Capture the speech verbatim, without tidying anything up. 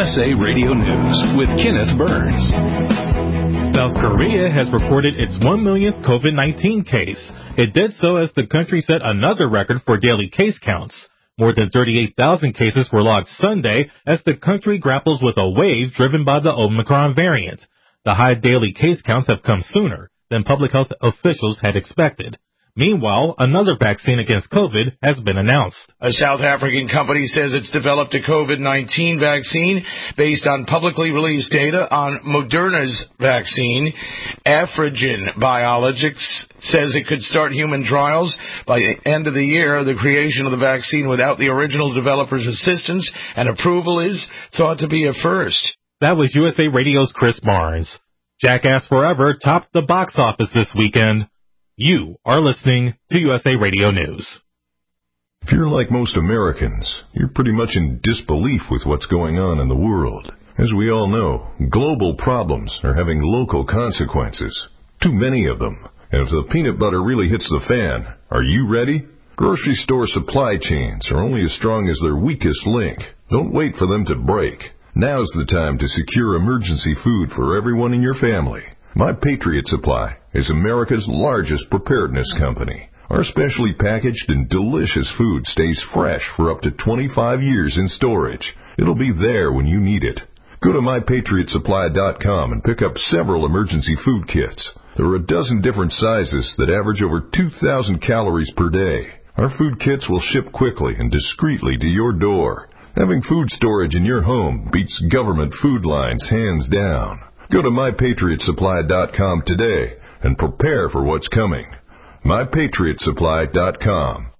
S A Radio News with Kenneth Burns. South Korea has reported its one millionth COVID nineteen case. It did so as the country set another record for daily case counts. More than thirty-eight thousand cases were logged Sunday as the country grapples with a wave driven by the Omicron variant. The high daily case counts have come sooner than public health officials had expected. Meanwhile, another vaccine against COVID has been announced. A South African company says it's developed a COVID nineteen vaccine based on publicly released data on Moderna's vaccine. Afrigen Biologics says it could start human trials by the end of the year. The creation of the vaccine without the original developer's assistance and approval is thought to be a first. That was U S A Radio's Chris Barnes. Jackass Forever topped the box office this weekend. You are listening to U S A Radio News. If you're like most Americans, you're pretty much in disbelief with what's going on in the world. As we all know, global problems are having local consequences. Too many of them. And if the peanut butter really hits the fan, are you ready? Grocery store supply chains are only as strong as their weakest link. Don't wait for them to break. Now's the time to secure emergency food for everyone in your family. My Patriot Supply is America's largest preparedness company. Our specially packaged and delicious food stays fresh for up to twenty-five years in storage. It'll be there when you need it. Go to my patriot supply dot com and pick up several emergency food kits. There are a dozen different sizes that average over two thousand calories per day. Our food kits will ship quickly and discreetly to your door. Having food storage in your home beats government food lines hands down. Go to my patriot supply dot com today and prepare for what's coming. my patriot supply dot com.